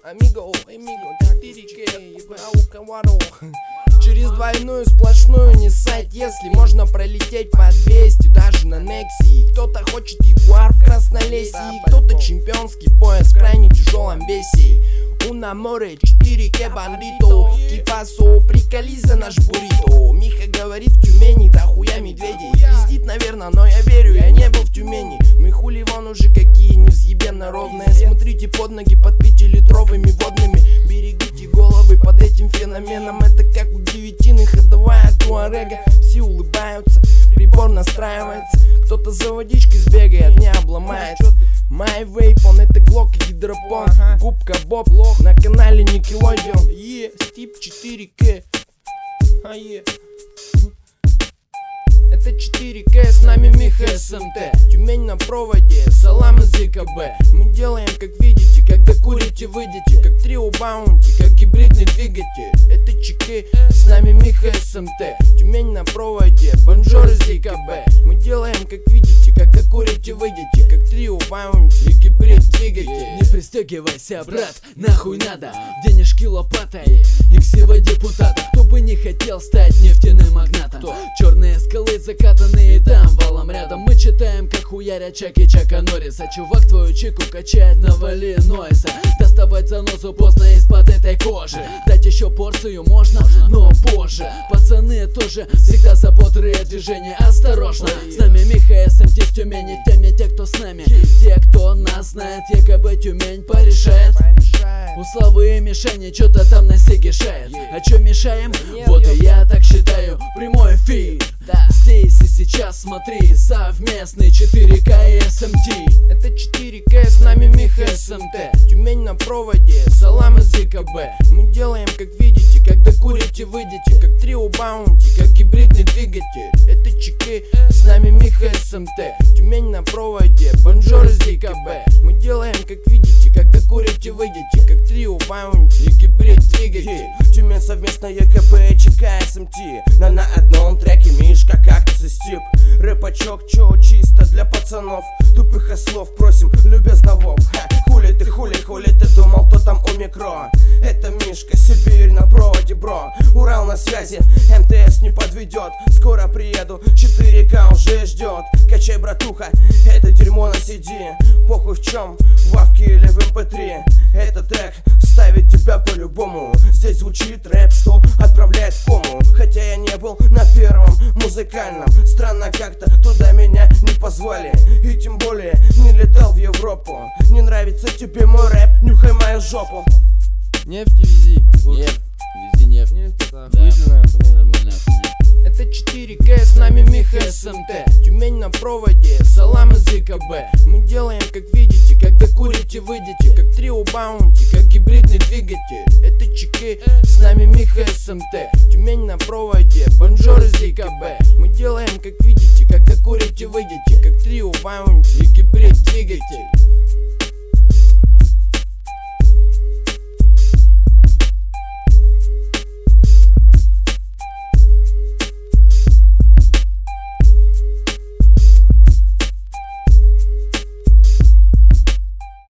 Амиго, 4К, Аукаваро. Через двойную сплошную не сайт, если можно пролететь по 200, даже на Нексии. Кто-то хочет Ягуар в Краснолесье, кто-то чемпионский пояс в крайне тяжелом весе. Una море, 4К бандито, Кипасо, приколись за наш буррито. Миха говорит, в Тюмени дохуя медведей. Пиздит, наверное, но я верю, я не был в Тюмени. Мы хули вон уже какие невзъебенно ровные. Смотрите под ноги под 5-литровыми водными. Берегите головы под этим феноменом. Это как у девятины ходовая туарега. Все улыбаются, прибор настраивается. Кто-то за водичкой сбегает, не обломается. My Vape, он это глок и гидропон. Губка Боб на канале Nickelodeon. Стип 4К. Это 4К, с нами Миха СМТ. Тюмень на проводе, салам из ЕКБ. Мы делаем, как видите, когда курите, выйдете. Как трио баунти, как гибридный двигатель. Это ЧК, с нами Миха СМТ. Тюмень на проводе, бонжор из ЕКБ. Мы делаем, как видите, когда курите, выйдете. Как трио баунти, гибрид двигатель. Не пристегивайся, брат, нахуй надо. Денежки лопатой, и ксива депутата. Кто бы не хотел стать нефтяным магнатом. Черные скалы закатанные там валом рядом. Мы читаем, как хуярят Чаки Чака Норриса. Чувак твою чику качает, навали нойса. Доставать занозу поздно из-под этой кожи. Дать еще порцию можно, но позже. Пацаны тоже всегда за бодрые движения. Осторожно, с нами Миха СМТ с Тюмени. В теме те, кто с нами, те, кто нас знает. ЕКБ Тюмень порешает. У Славы и мишени что-то там на сиге шает. А чё мешаем? Вот и я так считаю. Прямой эфир. Здесь и сейчас смотри, совместный 4К и СМТ. Это 4К, с нами Миха СМТ. Тюмень на проводе, салам из ЕКБ. Мы делаем, как видите, когда курите, выйдете. Как трио баунти, как гибридный двигатель. Это ЧК, с нами Миха СМТ. Тюмень на проводе, бонжор из ЕКБ. Мы делаем, как видите, когда курите, выйдете. Как трио баунти, гибрид двигатель. Тюмень совместно ЕКБ, ЧК, СМТ. На одном треке Мишка, кактус и Стип. Рэпачок, чё, чисто для пацанов. Тупых ослов просим, любезновов. Хули ты думал, кто там у микро? Это Мишка, Сибирь на проводе, бро. Урал на связи, МТС не подведет. Скоро приеду, 4К уже ждет. Качай, братуха, это дерьмо на CD. Похуй в чем, в авке или в MP3. Этот трек ставит тебя по-любому. Здесь звучит рэп, что отправляет в кому. Хотя я не был на первом музыкальном. Странно как-то туда меня не позвали. И тем более не летал в Европу. Не нравится тебе мой рэп, нюхай мою жопу. Нефть вези. Нефть, вези нефть. Это охуительная хуйня. Нормальная хуйня. Это 4К, с нами Миха СМТ. Тюмень на проводе, салам из ЕКБ. Мы делаем, как видите, когда курите, выйдете. Как трио баунти, как гибридный двигатель. Это ЧК, с нами Миха СМТ. Тюмень на проводе, бонжор из ЕКБ. Мы делаем, как видите, когда курите, выйдете. Как трио баунти, гибрид двигатель.